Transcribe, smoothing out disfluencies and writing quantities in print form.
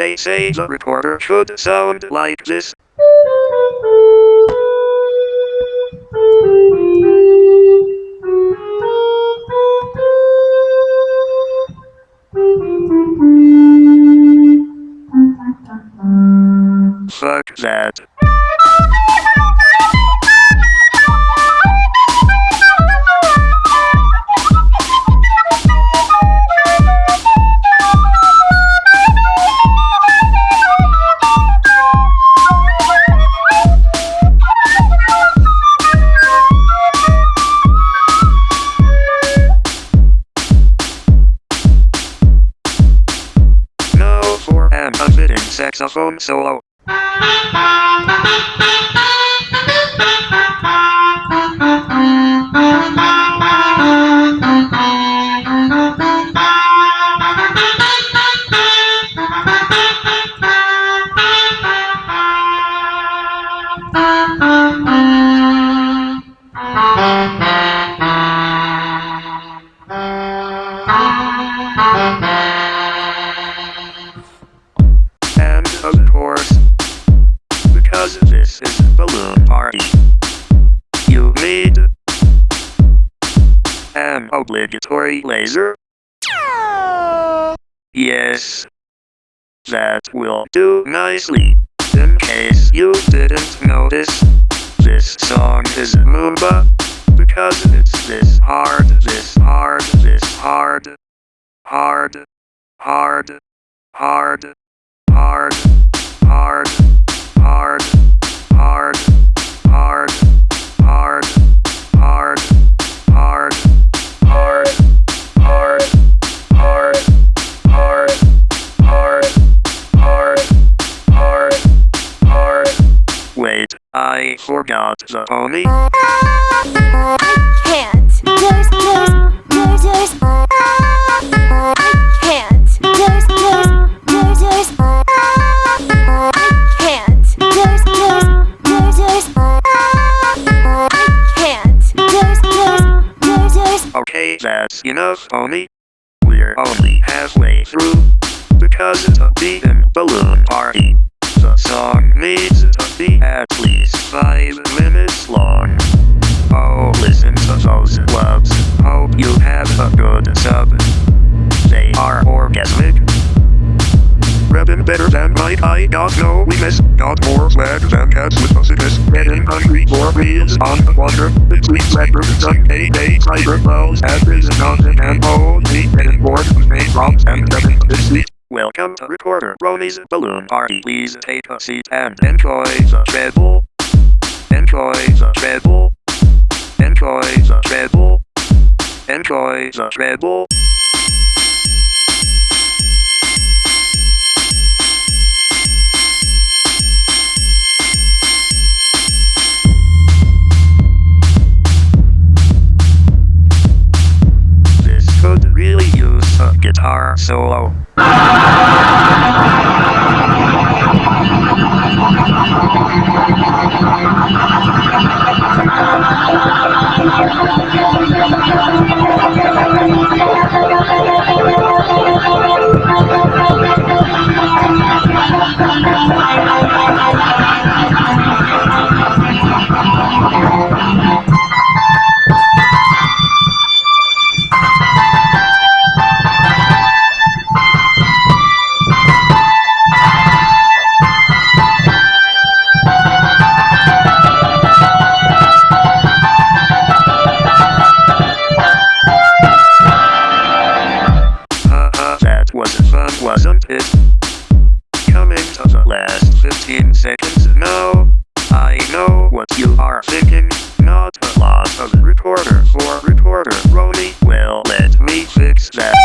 They say the recorder should sound like this. Fuck that. Now for an unfitting saxophone solo. And of course, because this is a balloon party, you need an obligatory laser. Yes, that will do nicely. In case you didn't notice, this song is Moomba, because it's this hard, this hard, this hard, hard, hard, hard, hard, hard, hard, hard, hard, hard, hard, hard, hard, hard, hard, hard, hard, hard, hard, hard. Wait, I forgot the pony. I can't. There's I can't. There's I can't. There's I can't. There's Okay, that's enough, pony. We're only halfway through, because to be in balloon party, the song needs to be at least 5 minutes long. Oh, listen to those clubs. Hope you have a good sub. They are orgasmic. Reppin' better than Mike, I got no weakness. Got more swag than cats with a sickness. Getting hungry for reels on the water. Between Blackbirds and Day Tiger Wells at prison content and only getting bored with main prompts and repping this sweet. Welcome to Recorder Ronnie's Balloon Party. Please take a seat and enjoy the treble. Enjoy the treble. Enjoy the treble. Enjoy the treble. This could really use a guitar solo. That was fun, wasn't it? Coming to the last 15 seconds now. I know what you are thinking. Not a lot of recorder for Recorder Ronnie. Well, let me fix that.